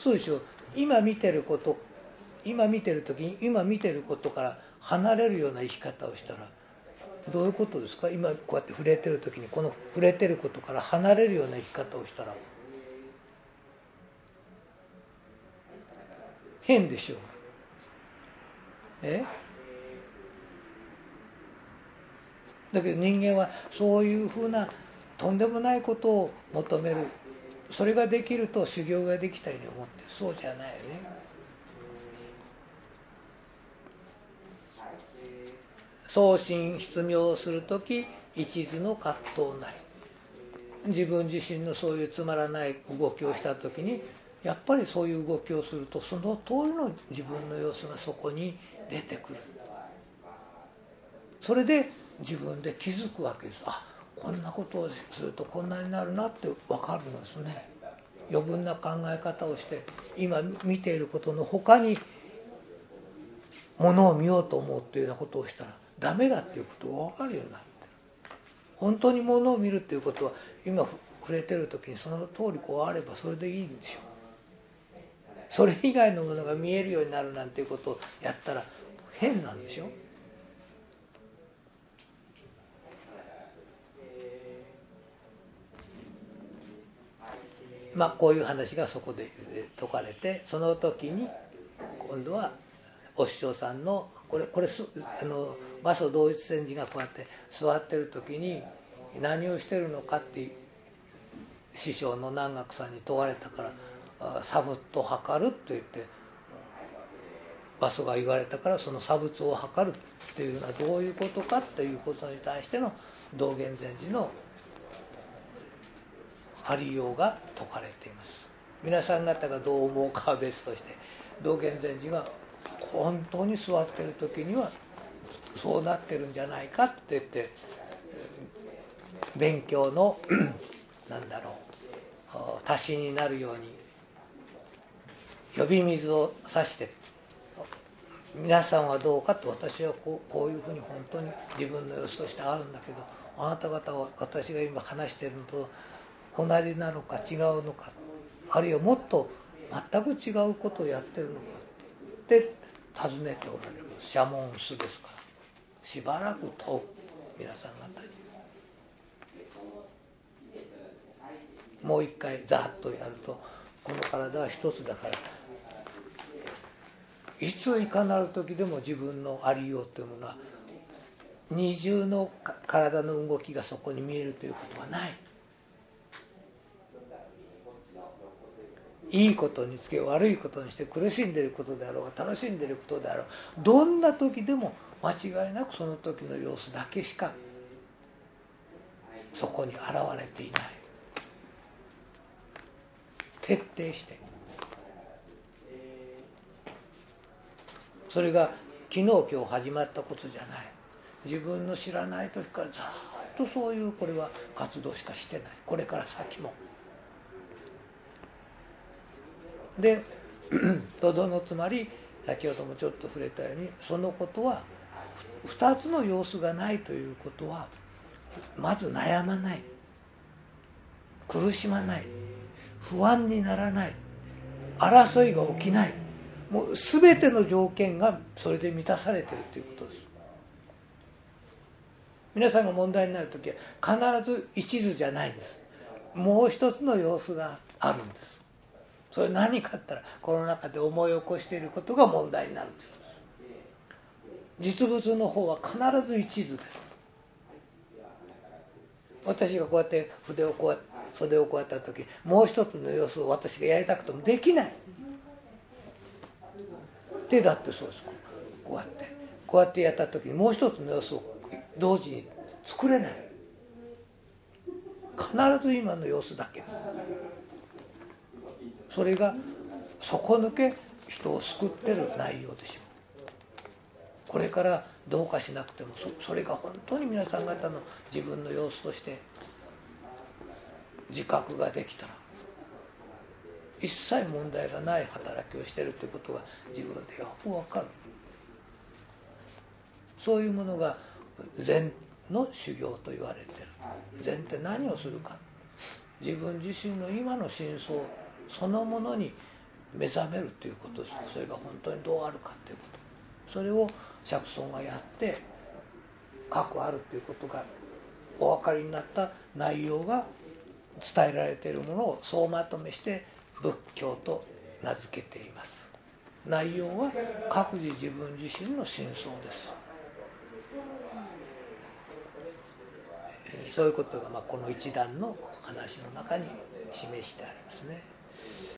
そうでしょ。今見てる時に今見てることから離れるような生き方をしたらどういうことですか。今こうやって触れてる時にこの触れてることから離れるような生き方をしたら変でしょう。だけど人間はそういうふうなとんでもないことを求める。それができると修行ができたように思ってる。そうじゃないよね。創心失明するとき一途の葛藤なり、自分自身のそういうつまらない動きをしたときにやっぱりそういう動きをするとその通りの自分の様子がそこに出てくる。それで自分で気づくわけです。あ、こんなことをするとこんなになるなって分かるんですね。余分な考え方をして今見ていることの他にものを見ようと思うっていうようなことをしたらダメだっていうことが分かるようになってる。本当にものを見るっていうことは今触れてる時にその通りこうあればそれでいいんですよ。それ以外のものが見えるようになるなんていうことをやったら変なんでしょ。まあこういう話がそこで説かれて、その時に今度はお師匠さんのこれ馬祖同一禅師がこうやって座ってる時に何をしてるのかって師匠の南岳さんに問われたから作物を測るって言って馬祖が言われたから、その作物を測るっていうのはどういうことかっていうことに対しての道元禅師のありようが説かれています。皆さん方がどう思うかは別として、道元禅師が本当に座ってる時にはそうなってるんじゃないかって言って勉強のなんだろう足しになるように呼び水を差して、皆さんはどうかと、私はこういうふうに本当に自分の様子としてあるんだけど、あなた方は私が今話しているのと同じなのか違うのか、あるいはもっと全く違うことをやってるのかって尋ねておられる。社門師ですからしばらく問う皆さん方に。もう一回ざっとやると、この体は一つだからいついかなる時でも自分のありようというものは二重の体の動きがそこに見えるということはない。いいことにつけ悪いことにして苦しんでいることであろうが楽しんでいることであろう、どんな時でも間違いなくその時の様子だけしかそこに現れていない。徹底して、それが昨日今日始まったことじゃない。自分の知らない時からずっとそういうこれは活動しかしてない。これから先もでとどのつまり、先ほどもちょっと触れたように、そのことは2つの様子がないということは、まず悩まない、苦しまない、不安にならない、争いが起きない、もう全ての条件がそれで満たされているということです。皆さんが問題になるときは必ず一途じゃないんです。もう一つの様子があるんです。それ何かあったらこの中で思い起こしていることが問題になるということです。実物の方は必ず一途です。私がこうやって袖をこうやった時、もう一つの様子を私がやりたくてもできない。手だってそうです。こうやってやった時にもう一つの様子を同時に作れない。必ず今の様子だけです。それが底抜け人を救ってる内容でしょう。これからどうかしなくてもそれが本当に皆さん方の自分の様子として自覚ができたら、一切問題がない働きをしているということが自分でよく分かる。そういうものが禅の修行と言われている。禅って何をするか、自分自身の今の真相そのものに目覚めるということです。それが本当にどうあるかということ、それを釈尊がやって核あるということがお分かりになった内容が伝えられているものを総まとめして仏教と名付けています。内容は各自自分自身の真相です。そういうことがこの一段の話の中に示してありますね。